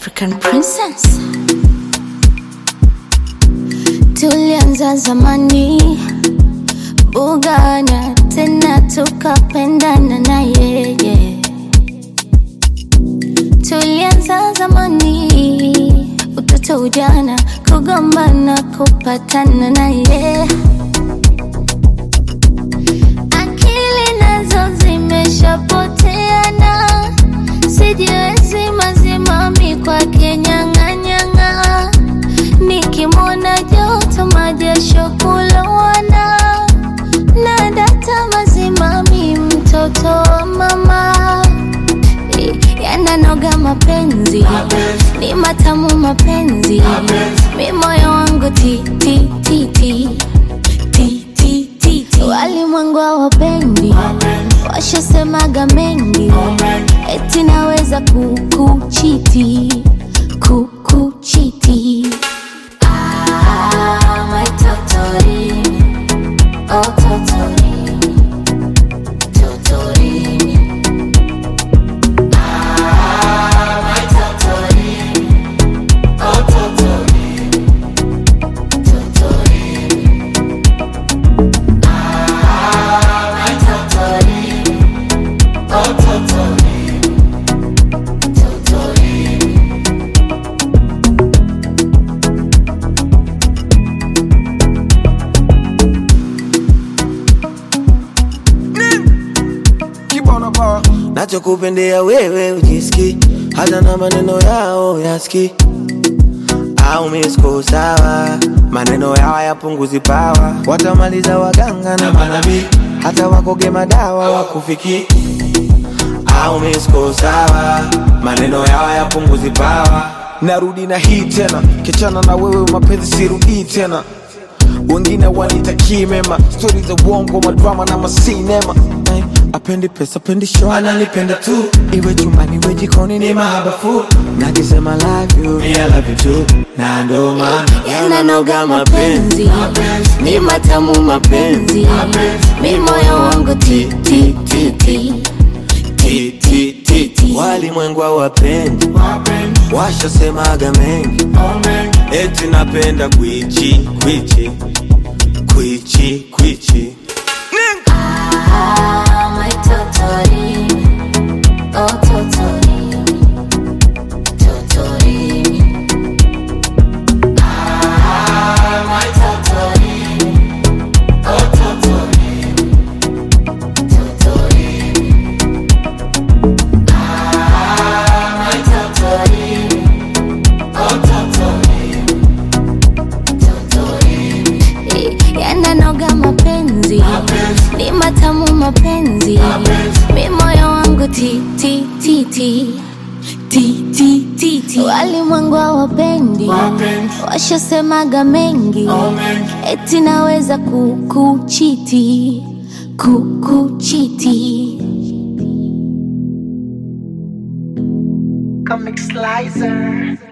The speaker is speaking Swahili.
African princess. Tulianza zamani bugana, tena tukapendana na yeye. Tulianza zamani, utoto ujana, kugombana kupatana na yeye. Akili nazo zimeshapoteana, sijiwezi mazimami kwake nyang'anyang'a. Nikimwona joto majasho kulowana, na data mazimami mtoto wa mama. Yananoga mapenzi, ni matamu mapenzi, mi moyo wangu ti ti ti ti ti ti ti ti. Walimwengu hawapendi, washasemaga mengi, eti naweza kukuchiti, kukuchiti. My totori, oh totori, totori. My totori, oh totori, totori. My totori, oh totori, totori. Nachokupendea wewe ujiski, hata na maneno yao yaski. Au misko sawa, maneno yao yapunguzi pawa. Watamaliza waganga na manabii, hata wakoge madawa wakufiki. Au misko sawa, maneno yao yapunguzi pawa. Narudi na hii tena, kichana na wewe mapenzi sirudi tena. Wengine wanitakii mema, story za uongo, madrama na masinema. Apendi pesa, apendi show, ananipenda tu. iwe chumbani, iwe jikoni, ni mahabafu. Nakisema love you, me I love you too. Na ndo maana yananoga mapenzi, ni matamu mapenzi, mi moyo wangu ti ti ti ti ti ti ti ti. Walimwengu hawapendi, washasemaga mengi, eti napenda kwichi kwichi kwichi kwichi. My totori, oh totori, totori. My totori, oh totori, totori. My totori, oh totori, totori. Yananoga mapenzi, ni matamu mapenzi, mi moyo wangu ti ti ti ti ti ti ti ti. Walimwengu hawapendi, washasemaga mengi, eti naweza kukuchiti, kukuchiti. Comic Slicer.